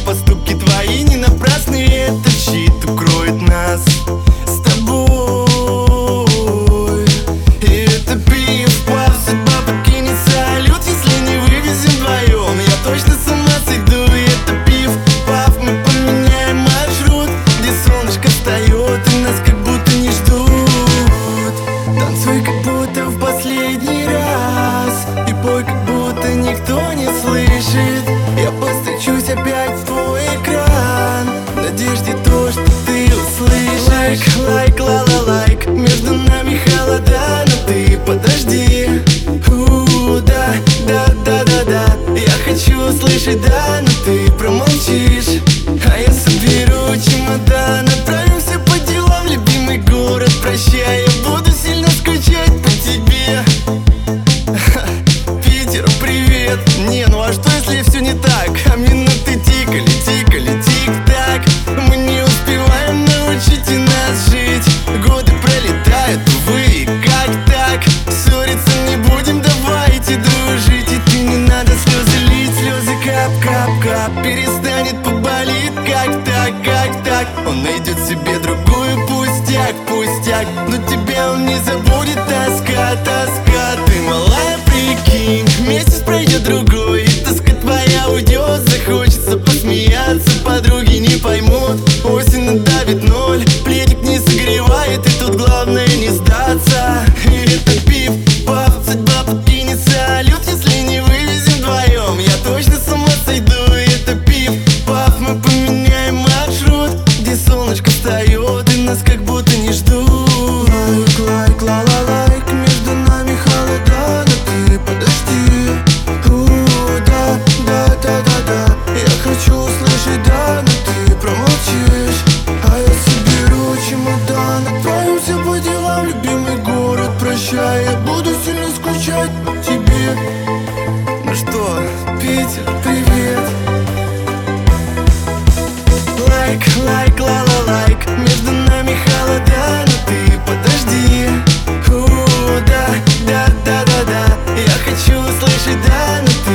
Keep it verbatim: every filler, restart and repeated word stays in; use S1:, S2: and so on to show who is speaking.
S1: поступки твои не напрасны, и этот щит укроет нас с тобой. И это пив, пав, судьба подкинет салют, если не вывезем вдвоем. Я точно с ума сойду. И это пив, пав, мы поменяем маршрут, где солнышко встает и нас как будто не ждут. Танцуй, как будто в последний раз, и пой, как будто никто не слышит. Я постучусь опять в твой экран, в надежде то, что ты услышишь. Лайк, лайк, ла-ла, лайк, между нами холода, но ты подожди. У, да, да, да, да, да, я хочу услышать да, но ты промолчишь. А я соберу чемодан, отправимся по делам в любимый город. Прощай, я буду сильно скучать по тебе. Питер, привет. Не, ну а что если все не так? А минуты тикали, тикали, тик-так. Мы не успеваем, научите нас жить. Годы пролетают, увы, как так? Ссориться не будем, давайте дружить. И ты не надо слезы лить, слезы кап-кап-кап. Перестанет, поболит, как так, как так? Он найдет себе другую, пустяк, пустяк. Но тебя он не забудет, тоска, тоска. Ты малая, прикинь, месяц пройдет другой, и тоска твоя уйдет. Захочется посмеяться, подруги не поймут. Осень надавит ноль, пледик не согревает, и тут главное не сдаться. И это пив, пав, судьба подкинет салют, если не вывезем вдвоем. Я точно с ума сойду. И это пив, пав, мы поменяем маршрут, где солнышко встает и нас как будто не ждут. Лайк, лайк, ла-ла, лайк, между нами холода, но ты подожди. У, да, да, да, да, да, я хочу услышать да, но ты промолчишь. А я соберу чемодан, отправимся по делам в любимый город. Прощай, я буду сильно скучать по тебе. Ну что, Питер, привет. Лайк, лайк, ла-ла, лайк, между нами холода, но ты подожди. У, да, да, да, да, да, я хочу услышать да, но ты